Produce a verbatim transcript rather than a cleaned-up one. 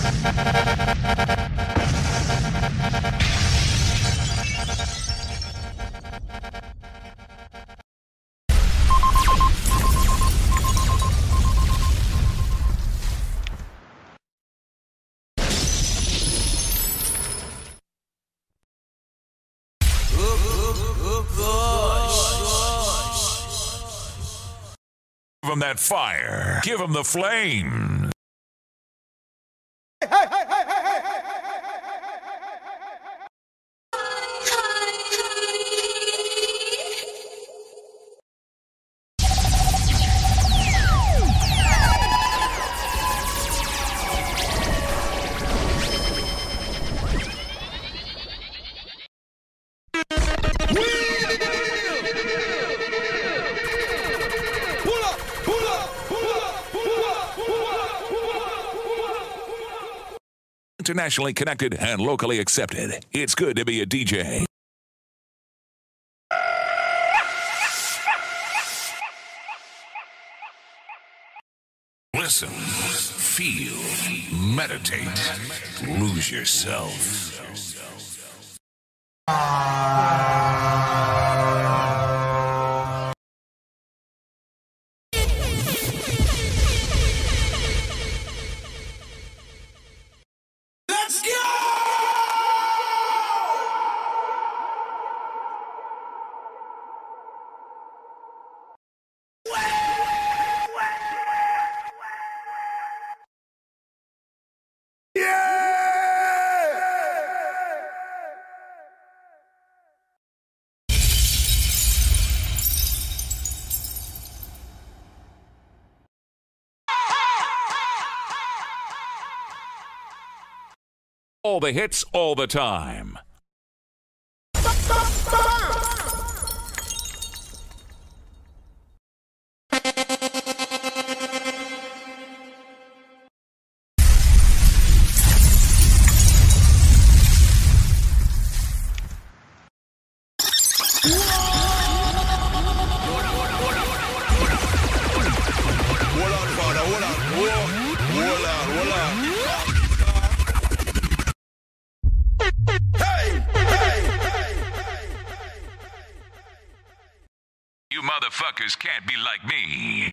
Give him that fire. Give him the flame. Internationally connected and locally accepted. It's good to be a D J. Listen, feel, meditate, lose yourself. All the hits, all the time. You motherfuckers can't be like me.